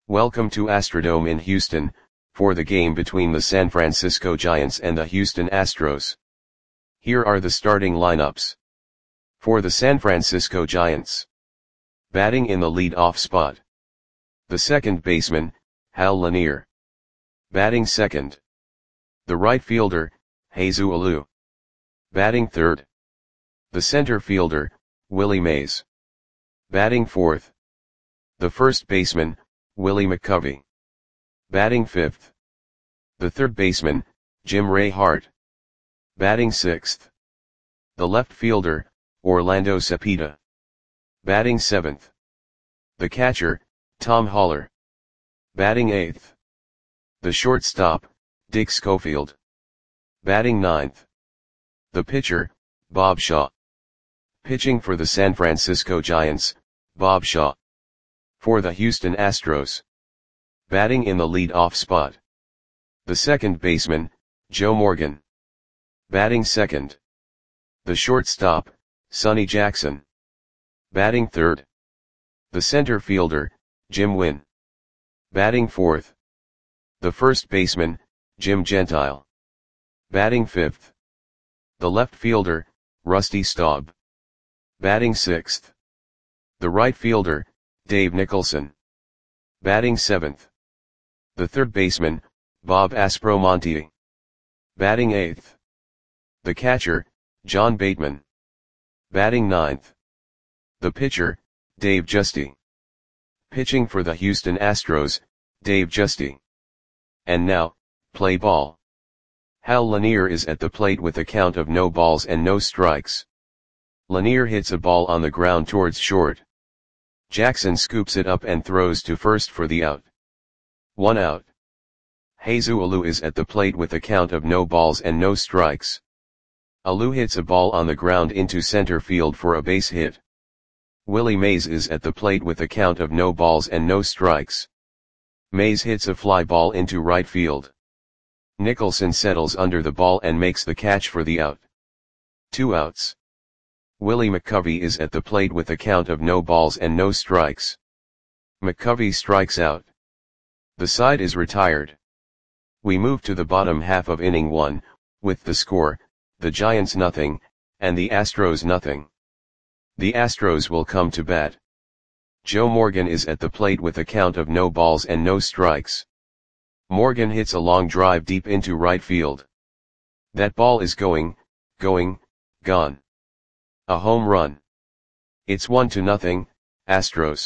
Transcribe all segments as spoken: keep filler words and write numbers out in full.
Welcome to Astrodome in Houston, for the game between the San Francisco Giants and the Houston Astros. Here are the starting lineups. For the San Francisco Giants. Batting in the lead-off spot. The second baseman, Hal Lanier. Batting second. The right fielder, Jesus Alou. Batting third. The center fielder, Willie Mays. Batting fourth. The first baseman, Willie McCovey. Batting fifth. The third baseman, Jim Ray Hart. Batting sixth. The left fielder, Orlando Cepeda. Batting seventh. The catcher, Tom Haller. Batting eighth. The shortstop, Dick Schofield. Batting ninth. The pitcher, Bob Shaw. Pitching for the San Francisco Giants, Bob Shaw. For the Houston Astros. Batting in the lead-off spot. The second baseman, Joe Morgan. Batting second. The shortstop, Sonny Jackson. Batting third. The center fielder, Jim Wynn. Batting fourth. The first baseman, Jim Gentile. Batting fifth. The left fielder, Rusty Staub. Batting sixth. The right fielder, Dave Nicholson. Batting seventh. The third baseman, Bob Aspromonte. Batting eighth. The catcher, John Bateman. Batting ninth. The pitcher, Dave Giusti. Pitching for the Houston Astros, Dave Giusti. And now, play ball. Hal Lanier is at the plate with a count of no balls and no strikes. Lanier hits a ball on the ground towards short. Jackson scoops it up and throws to first for the out. One out. Jesus Alou is at the plate with a count of no balls and no strikes. Alou hits a ball on the ground into center field for a base hit. Willie Mays is at the plate with a count of no balls and no strikes. Mays hits a fly ball into right field. Nicholson settles under the ball and makes the catch for the out. Two outs. Willie McCovey is at the plate with a count of no balls and no strikes. McCovey strikes out. The side is retired. We move to the bottom half of inning one, with the score, the Giants nothing, and the Astros nothing. The Astros will come to bat. Joe Morgan is at the plate with a count of no balls and no strikes. Morgan hits a long drive deep into right field. That ball is going, going, gone. A home run. It's one to nothing, Astros.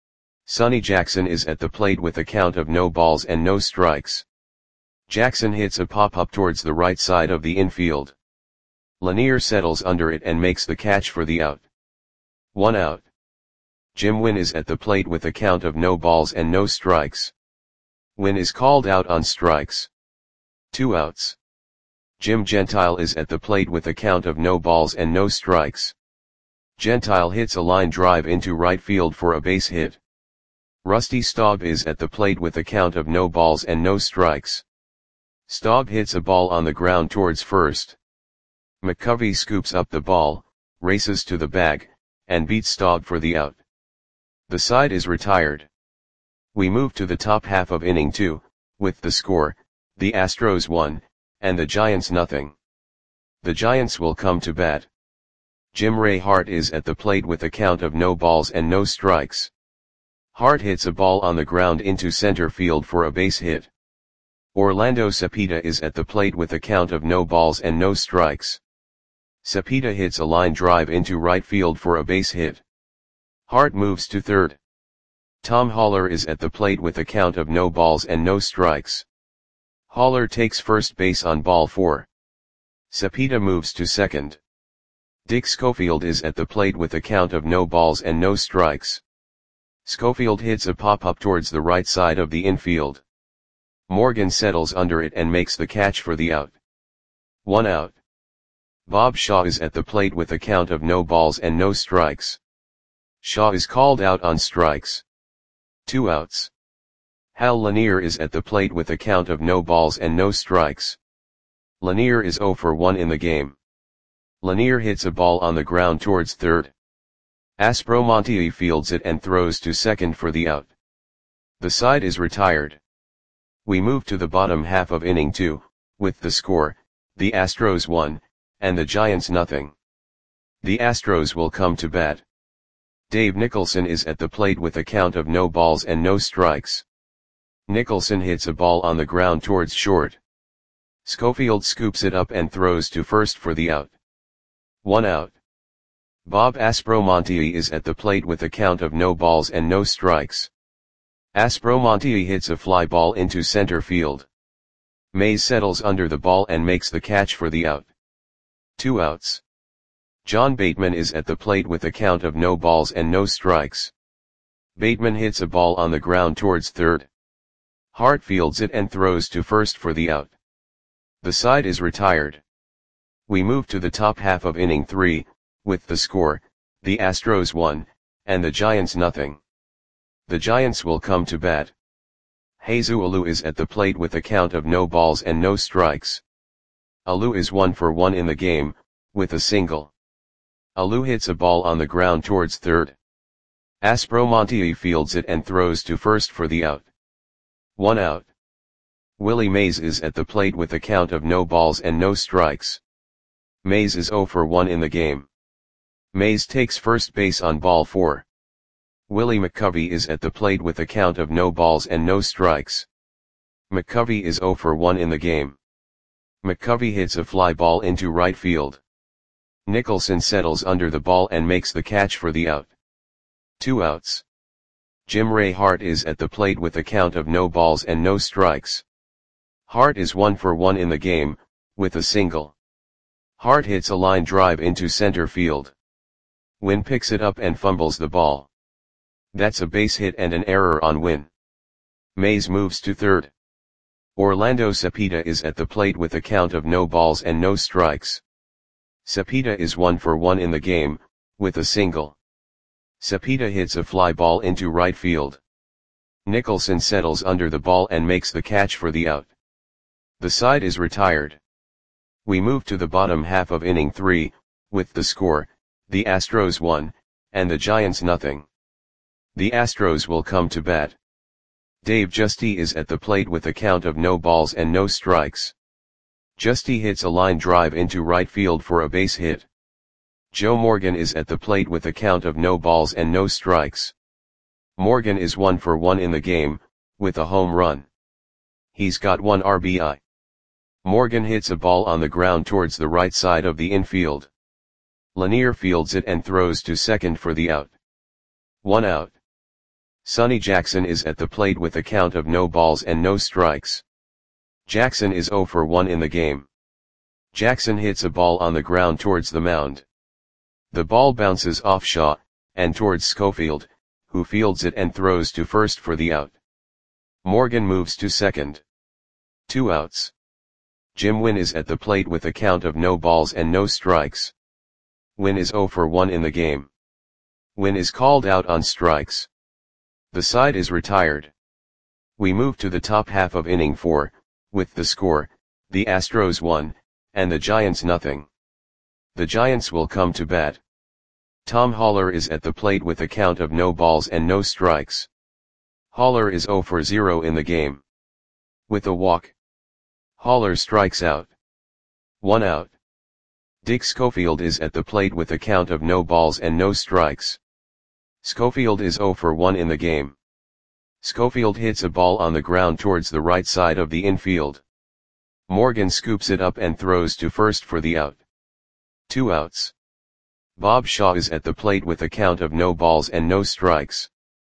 Sonny Jackson is at the plate with a count of no balls and no strikes. Jackson hits a pop-up towards the right side of the infield. Lanier settles under it and makes the catch for the out. One out. Jim Wynn is at the plate with a count of no balls and no strikes. Wynn is called out on strikes. Two outs. Jim Gentile is at the plate with a count of no balls and no strikes. Gentile hits a line drive into right field for a base hit. Rusty Staub is at the plate with a count of no balls and no strikes. Staub hits a ball on the ground towards first. McCovey scoops up the ball, races to the bag, and beats Staub for the out. The side is retired. We move to the top half of inning two, with the score, the Astros one, and the Giants nothing. The Giants will come to bat. Jim Ray Hart is at the plate with a count of no balls and no strikes. Hart hits a ball on the ground into center field for a base hit. Orlando Cepeda is at the plate with a count of no balls and no strikes. Cepeda hits a line drive into right field for a base hit. Hart moves to third. Tom Haller is at the plate with a count of no balls and no strikes. Haller takes first base on ball four. Cepeda moves to second. Dick Schofield is at the plate with a count of no balls and no strikes. Schofield hits a pop-up towards the right side of the infield. Morgan settles under it and makes the catch for the out. One out. Bob Shaw is at the plate with a count of no balls and no strikes. Shaw is called out on strikes. Two outs. Hal Lanier is at the plate with a count of no balls and no strikes. Lanier is zero for one in the game. Lanier hits a ball on the ground towards third. Aspromonte fields it and throws to second for the out. The side is retired. We move to the bottom half of inning two, with the score, the Astros one, and the Giants nothing. The Astros will come to bat. Dave Nicholson is at the plate with a count of no balls and no strikes. Nicholson hits a ball on the ground towards short. Schofield scoops it up and throws to first for the out. One out. Bob Aspromonte is at the plate with a count of no balls and no strikes. Aspromonte hits a fly ball into center field. Mays settles under the ball and makes the catch for the out. Two outs. John Bateman is at the plate with a count of no balls and no strikes. Bateman hits a ball on the ground towards third. Hart fields it and throws to first for the out. The side is retired. We move to the top half of inning three, with the score, the Astros one, and the Giants nothing. The Giants will come to bat. Jesus Alou is at the plate with a count of no balls and no strikes. Alou is one for one in the game, with a single. Alou hits a ball on the ground towards third. Aspromonte fields it and throws to first for the out. One out. Willie Mays is at the plate with a count of no balls and no strikes. Mays is zero for one in the game. Mays takes first base on ball four. Willie McCovey is at the plate with a count of no balls and no strikes. McCovey is zero for one in the game. McCovey hits a fly ball into right field. Nicholson settles under the ball and makes the catch for the out. Two outs. Jim Ray Hart is at the plate with a count of no balls and no strikes. Hart is one for one in the game, with a single. Hart hits a line drive into center field. Wynn picks it up and fumbles the ball. That's a base hit and an error on Wynn. Mays moves to third. Orlando Cepeda is at the plate with a count of no balls and no strikes. Cepeda is one for one in the game, with a single. Cepeda hits a fly ball into right field. Nicholson settles under the ball and makes the catch for the out. The side is retired. We move to the bottom half of inning three, with the score, the Astros one, and the Giants nothing. The Astros will come to bat. Dave Giusti is at the plate with a count of no balls and no strikes. Giusti hits a line drive into right field for a base hit. Joe Morgan is at the plate with a count of no balls and no strikes. Morgan is one for one in the game, with a home run. He's got one R B I. Morgan hits a ball on the ground towards the right side of the infield. Lanier fields it and throws to second for the out. One out. Sonny Jackson is at the plate with a count of no balls and no strikes. Jackson is zero for one in the game. Jackson hits a ball on the ground towards the mound. The ball bounces off Shaw, and towards Schofield, who fields it and throws to first for the out. Morgan moves to second. Two outs. Jim Wynn is at the plate with a count of no balls and no strikes. Wynn is zero for one in the game. Wynn is called out on strikes. The side is retired. We move to the top half of inning four, with the score, the Astros one, and the Giants nothing. The Giants will come to bat. Tom Haller is at the plate with a count of no balls and no strikes. Haller is zero for zero in the game. With a walk, Haller strikes out. One out. Dick Schofield is at the plate with a count of no balls and no strikes. Schofield is zero for one in the game. Schofield hits a ball on the ground towards the right side of the infield. Morgan scoops it up and throws to first for the out. Two outs. Bob Shaw is at the plate with a count of no balls and no strikes.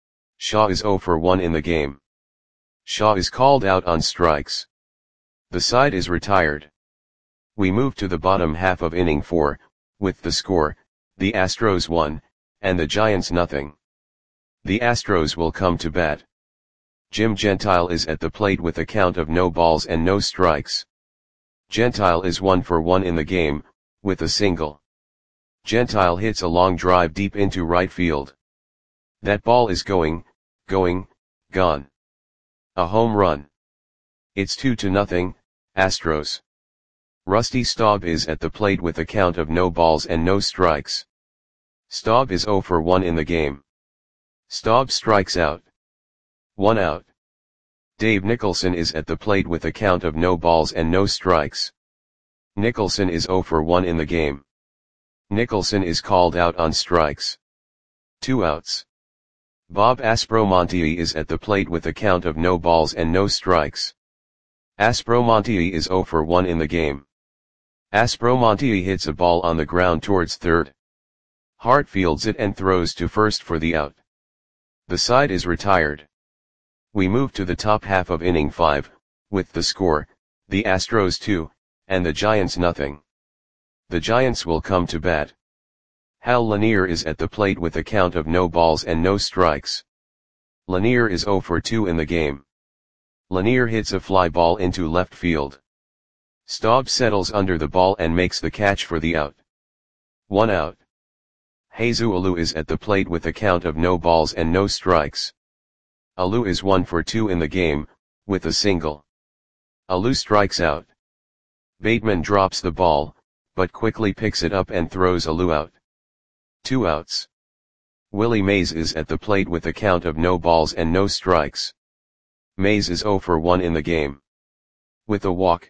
Shaw is zero for one in the game. Shaw is called out on strikes. The side is retired. We move to the bottom half of inning four, with the score, the Astros one, and the Giants nothing. The Astros will come to bat. Jim Gentile is at the plate with a count of no balls and no strikes. Gentile is one for one in the game, with a single. Gentile hits a long drive deep into right field. That ball is going, going, gone. A home run. It's two to nothing, Astros. Rusty Staub is at the plate with a count of no balls and no strikes. Staub is zero for one in the game. Staub strikes out. One out. Dave Nicholson is at the plate with a count of no balls and no strikes. Nicholson is zero for one in the game. Nicholson is called out on strikes. Two outs. Bob Aspromonte is at the plate with a count of no balls and no strikes. Aspromonte is zero for one in the game. Aspromonte hits a ball on the ground towards third. Hart fields it and throws to first for the out. The side is retired. We move to the top half of inning five, with the score, the Astros two, and the Giants nothing. The Giants will come to bat. Hal Lanier is at the plate with a count of no balls and no strikes. Lanier is zero for two in the game. Lanier hits a fly ball into left field. Staub settles under the ball and makes the catch for the out. One out. Jesus Alou is at the plate with a count of no balls and no strikes. Alou is one for two in the game, with a single. Alou strikes out. Bateman drops the ball, but quickly picks it up and throws Alou out. Two outs. Willie Mays is at the plate with a count of no balls and no strikes. Mays is zero for one in the game. With a walk.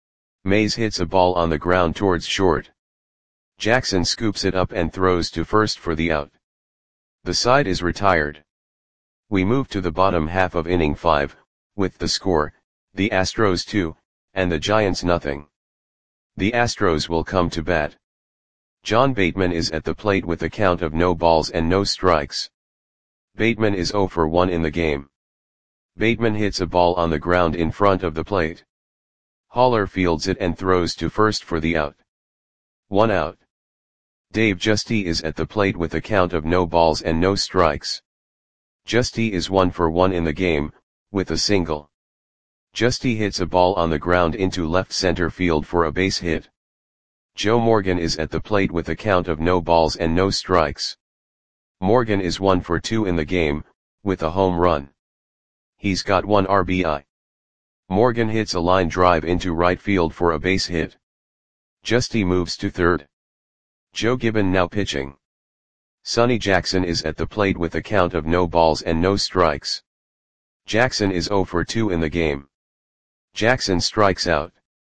Mays hits a ball on the ground towards short. Jackson scoops it up and throws to first for the out. The side is retired. We move to the bottom half of inning five, with the score, the Astros two, and the Giants nothing. The Astros will come to bat. John Bateman is at the plate with a count of no balls and no strikes. Bateman is zero for one in the game. Bateman hits a ball on the ground in front of the plate. Haller fields it and throws to first for the out. One out. Dave Giusti is at the plate with a count of no balls and no strikes. Giusti is one for one in the game, with a single. Giusti hits a ball on the ground into left center field for a base hit. Joe Morgan is at the plate with a count of no balls and no strikes. Morgan is one for two in the game, with a home run. He's got one R B I. Morgan hits a line drive into right field for a base hit. Giusti moves to third. Joe Gibbon now pitching. Sonny Jackson is at the plate with a count of no balls and no strikes. Jackson is zero for two in the game. Jackson strikes out.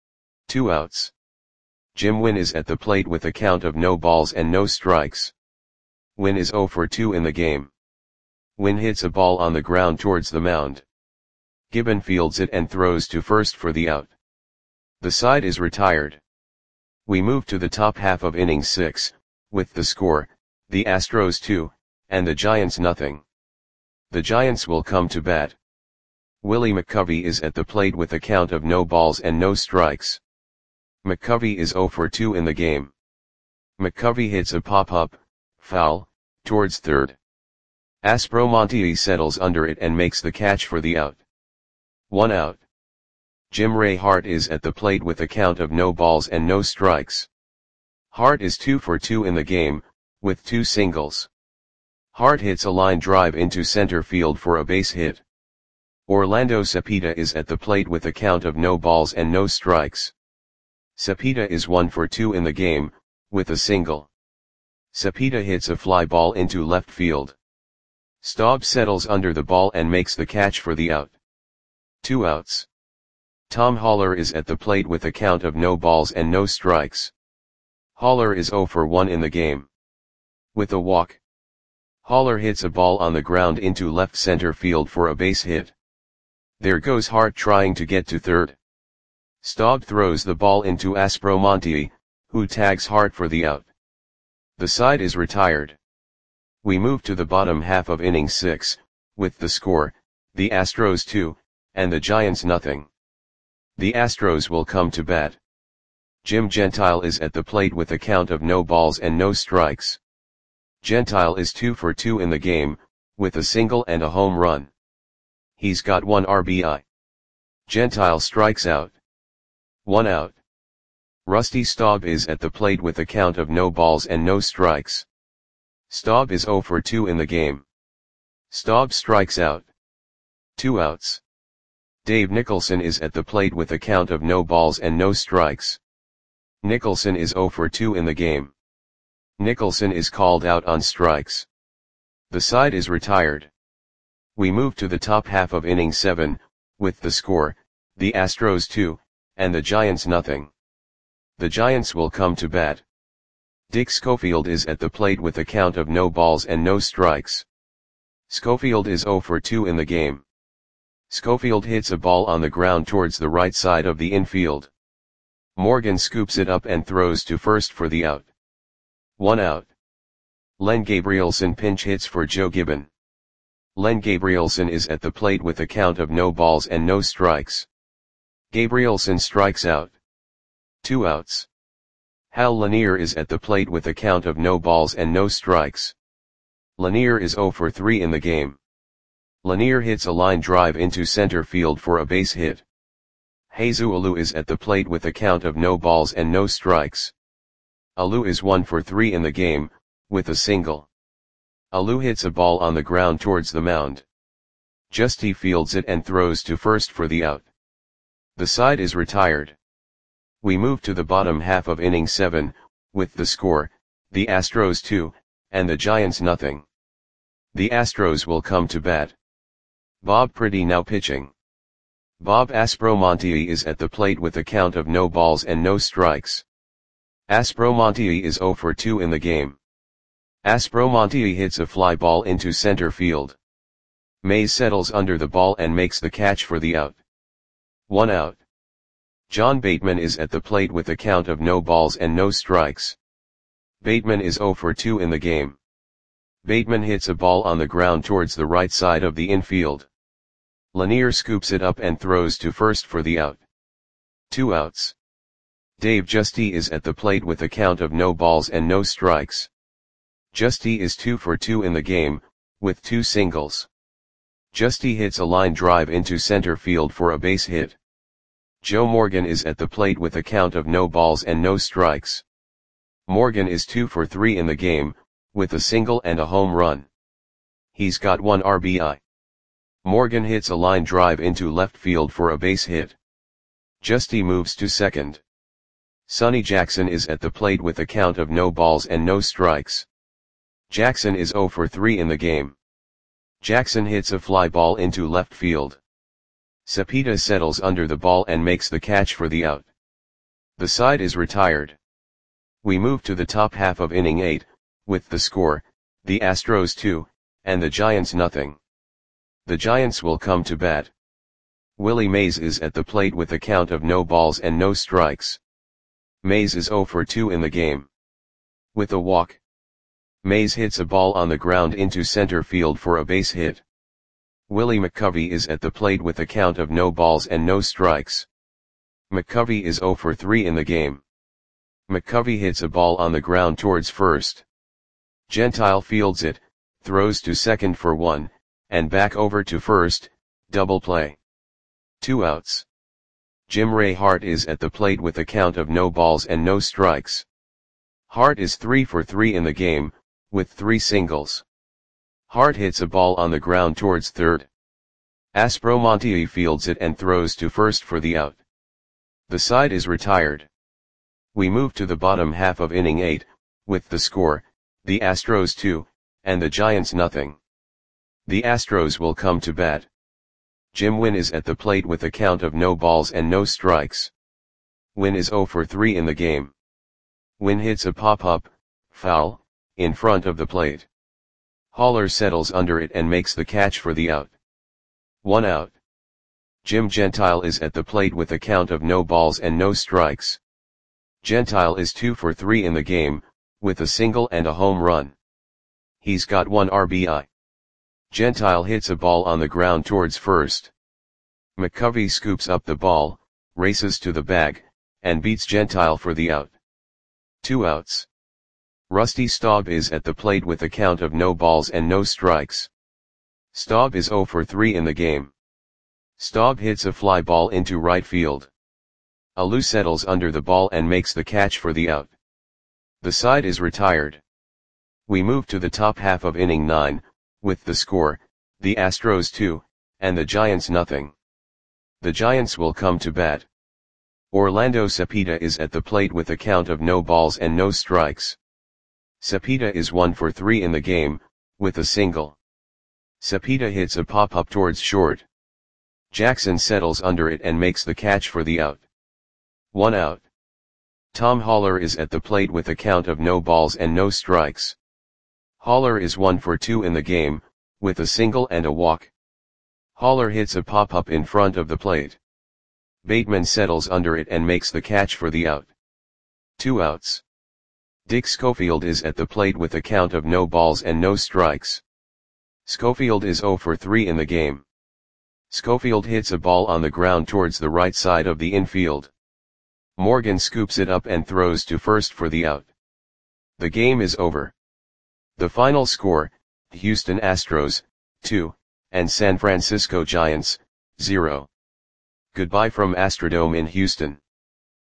Two outs. Jim Wynn is at the plate with a count of no balls and no strikes. Wynn is zero for two in the game. Wynn hits a ball on the ground towards the mound. Gibbon fields it and throws to first for the out. The side is retired. We move to the top half of inning six, with the score, the Astros two, and the Giants nothing. The Giants will come to bat. Willie McCovey is at the plate with a count of no balls and no strikes. McCovey is zero for two in the game. McCovey hits a pop-up, foul, towards third. Aspromonte settles under it and makes the catch for the out. One out. Jim Ray Hart is at the plate with a count of no balls and no strikes. Hart is two for two in the game, with two singles. Hart hits a line drive into center field for a base hit. Orlando Cepeda is at the plate with a count of no balls and no strikes. Cepeda is one for two in the game, with a single. Cepeda hits a fly ball into left field. Staub settles under the ball and makes the catch for the out. Two outs. Tom Haller is at the plate with a count of no balls and no strikes. Haller is zero for one in the game. With a walk. Haller hits a ball on the ground into left center field for a base hit. There goes Hart trying to get to third. Staub throws the ball into Aspromonte, who tags Hart for the out. The side is retired. We move to the bottom half of inning six, with the score, the Astros two, and the Giants nothing. The Astros will come to bat. Jim Gentile is at the plate with a count of no balls and no strikes. Gentile is two for two in the game, with a single and a home run. He's got one R B I. Gentile strikes out. One out. Rusty Staub is at the plate with a count of no balls and no strikes. Staub is zero for two in the game. Staub strikes out. Two outs. Dave Nicholson is at the plate with a count of no balls and no strikes. Nicholson is zero for two in the game. Nicholson is called out on strikes. The side is retired. We move to the top half of inning seven, with the score, the Astros two, and the Giants nothing. The Giants will come to bat. Dick Schofield is at the plate with a count of no balls and no strikes. Schofield is oh for two in the game. Schofield hits a ball on the ground towards the right side of the infield. Morgan scoops it up and throws to first for the out. One out. Len Gabrielson pinch hits for Joe Gibbon. Len Gabrielson is at the plate with a count of no balls and no strikes. Gabrielson strikes out. Two outs. Hal Lanier is at the plate with a count of no balls and no strikes. Lanier is oh for three in the game. Lanier hits a line drive into center field for a base hit. Jesus Alou is at the plate with a count of no balls and no strikes. Alou is one for three in the game, with a single. Alou hits a ball on the ground towards the mound. Justy fields it and throws to first for the out. The side is retired. We move to the bottom half of inning seven, with the score, the Astros two, and the Giants nothing. The Astros will come to bat. Bob Priddy now pitching. Bob Aspromonte is at the plate with a count of no balls and no strikes. Aspromonte is oh for two in the game. Aspromonte hits a fly ball into center field. Mays settles under the ball and makes the catch for the out. One out. John Bateman is at the plate with a count of no balls and no strikes. Bateman is oh for two in the game. Bateman hits a ball on the ground towards the right side of the infield. Lanier scoops it up and throws to first for the out. Two outs. Dave Justy is at the plate with a count of no balls and no strikes. Justy is two for two in the game, with two singles. Justy hits a line drive into center field for a base hit. Joe Morgan is at the plate with a count of no balls and no strikes. Morgan is two for three in the game, with a single and a home run. He's got one R B I. Morgan hits a line drive into left field for a base hit. Justy moves to second. Sonny Jackson is at the plate with a count of no balls and no strikes. Jackson is oh for three in the game. Jackson hits a fly ball into left field. Cepeda settles under the ball and makes the catch for the out. The side is retired. We move to the top half of inning eight, with the score, the Astros two, and the Giants nothing. The Giants will come to bat. Willie Mays is at the plate with a count of no balls and no strikes. Mays is oh for two in the game. With a walk. Mays hits a ball on the ground into center field for a base hit. Willie McCovey is at the plate with a count of no balls and no strikes. McCovey is oh for three in the game. McCovey hits a ball on the ground towards first. Gentile fields it, throws to second for one, and back over to first, double play. Two outs. Jim Ray Hart is at the plate with a count of no balls and no strikes. Hart is three for three in the game, with three singles. Hart hits a ball on the ground towards third. Aspromonte fields it and throws to first for the out. The side is retired. We move to the bottom half of inning eight, with the score, the Astros two, and the Giants nothing. The Astros will come to bat. Jim Wynn is at the plate with a count of no balls and no strikes. Wynn is oh for three in the game. Wynn hits a pop-up, foul, in front of the plate. Haller settles under it and makes the catch for the out. One out. Jim Gentile is at the plate with a count of no balls and no strikes. Gentile is two for three in the game, with a single and a home run. He's got one R B I. Gentile hits a ball on the ground towards first. McCovey scoops up the ball, races to the bag, and beats Gentile for the out. Two outs. Rusty Staub is at the plate with a count of no balls and no strikes. Staub is oh for three in the game. Staub hits a fly ball into right field. Alou settles under the ball and makes the catch for the out. The side is retired. We move to the top half of inning nine, with the score, the Astros two, and the Giants nothing. The Giants will come to bat. Orlando Cepeda is at the plate with a count of no balls and no strikes. Cepeda is one for three in the game, with a single. Cepeda hits a pop-up towards short. Jackson settles under it and makes the catch for the out. One out. Tom Haller is at the plate with a count of no balls and no strikes. Haller is one for two in the game, with a single and a walk. Haller hits a pop-up in front of the plate. Bateman settles under it and makes the catch for the out. Two outs. Dick Schofield is at the plate with a count of no balls and no strikes. Schofield is zero for three in the game. Schofield hits a ball on the ground towards the right side of the infield. Morgan scoops it up and throws to first for the out. The game is over. The final score, Houston Astros, two, and San Francisco Giants, zero. Goodbye from Astrodome in Houston.